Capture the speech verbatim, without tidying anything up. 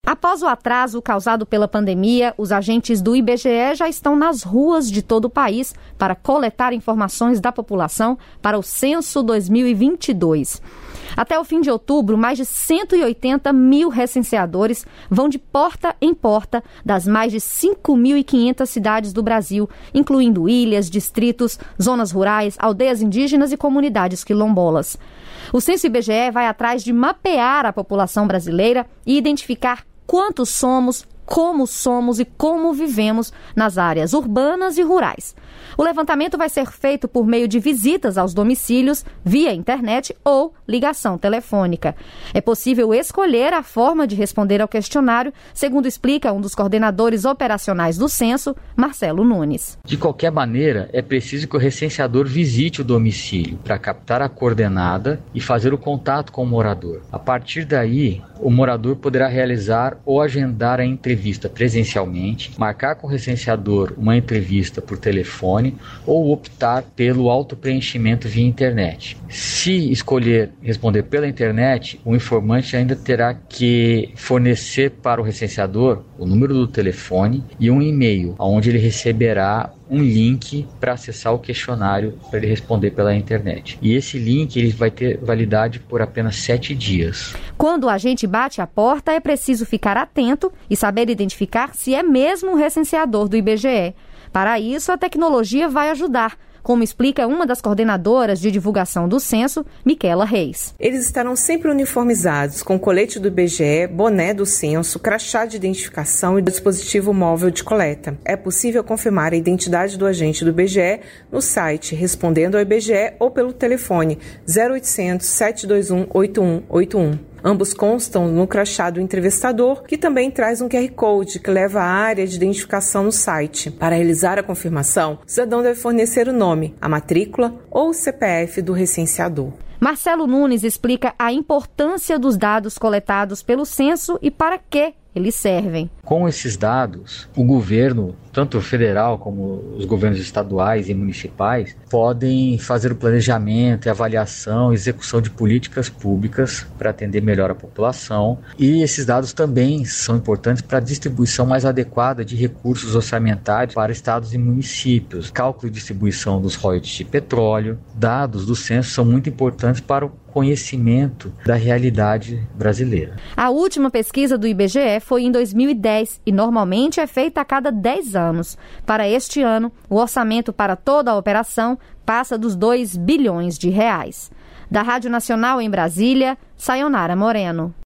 Após o atraso causado pela pandemia, os agentes do I B G E já estão nas ruas de todo o país para coletar informações da população para o Censo dois mil e vinte e dois. Até o fim de outubro, mais de cento e oitenta mil recenseadores vão de porta em porta das mais de cinco mil e quinhentas cidades do Brasil, incluindo ilhas, distritos, zonas rurais, aldeias indígenas e comunidades quilombolas. O Censo I B G E vai atrás de mapear a população brasileira e identificar quantos somos, como somos e como vivemos nas áreas urbanas e rurais. O levantamento vai ser feito por meio de visitas aos domicílios, via internet ou ligação telefônica. É possível escolher a forma de responder ao questionário, segundo explica um dos coordenadores operacionais do censo, Marcelo Nunes. De qualquer maneira, é preciso que o recenseador visite o domicílio para captar a coordenada e fazer o contato com o morador. A partir daí, o morador poderá realizar ou agendar a entrevista presencialmente, marcar com o recenseador uma entrevista por telefone ou optar pelo autopreenchimento via internet. Se escolher responder pela internet, o informante ainda terá que fornecer para o recenseador o número do telefone e um e-mail, onde ele receberá um link para acessar o questionário para ele responder pela internet. E esse link ele vai ter validade por apenas sete dias. Quando o agente bate a porta, é preciso ficar atento e saber identificar se é mesmo um recenseador do I B G E. Para isso, a tecnologia vai ajudar, como explica uma das coordenadoras de divulgação do censo, Miquela Reis. Eles estarão sempre uniformizados, com colete do I B G E, boné do censo, crachá de identificação e dispositivo móvel de coleta. É possível confirmar a identidade do agente do I B G E no site, respondendo ao I B G E ou pelo telefone zero oitocentos, sete dois um, oito um oito um. Ambos constam no crachá do entrevistador, que também traz um Q R Code que leva à área de identificação no site. Para realizar a confirmação, o cidadão deve fornecer o nome, a matrícula ou o C P F do recenseador. Marcelo Nunes explica a importância dos dados coletados pelo censo e para que eles servem. Com esses dados, o governo, tanto federal como os governos estaduais e municipais, podem fazer o planejamento, avaliação e execução de políticas públicas para atender melhor a população. E esses dados também são importantes para a distribuição mais adequada de recursos orçamentários para estados e municípios. Cálculo e distribuição dos royalties de petróleo. Dados do censo são muito importantes para o conhecimento da realidade brasileira. A última pesquisa do I B G E foi em dois mil e dez e normalmente é feita a cada dez anos. Para este ano, o orçamento para toda a operação passa dos dois bilhões de reais. Da Rádio Nacional em Brasília, Sayonara Moreno.